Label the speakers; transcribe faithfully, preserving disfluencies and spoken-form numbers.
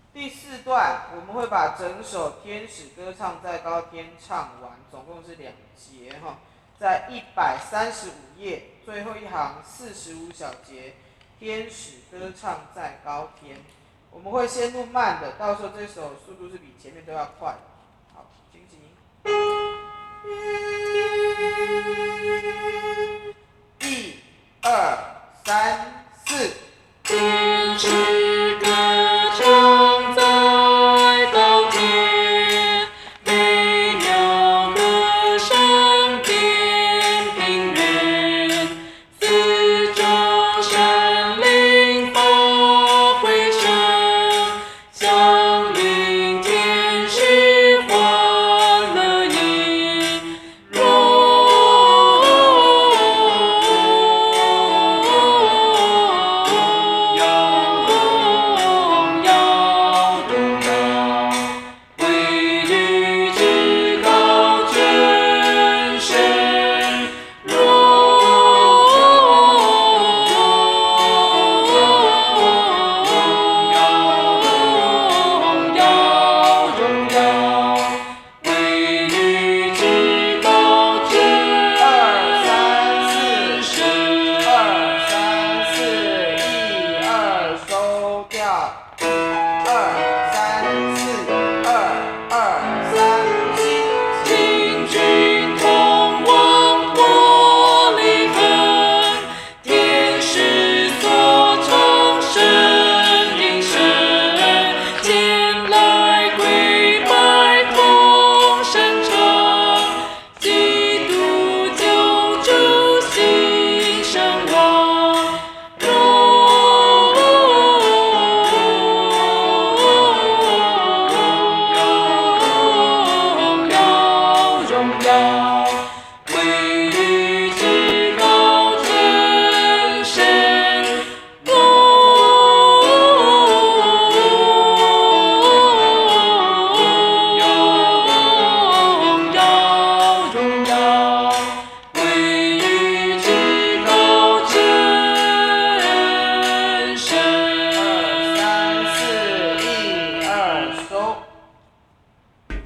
Speaker 1: 第四段我们会把整首《天使歌唱在高天》唱完，总共是两节哈，在一百三十五页最后一行四十五小节，《天使歌唱在高天》。我们会先录慢的，到时候这首速度是比前面都要快。好，请起。一、二、三、四。
Speaker 2: 天使歌唱在高天，美妙歌声遍平原，四周山林发回声，响应天使欢乐音，荣耀荣耀荣耀，归于至高全神，荣耀荣耀荣耀，归于至高全
Speaker 1: 二三四，
Speaker 2: 神。
Speaker 1: 二三四，一二收掉，二。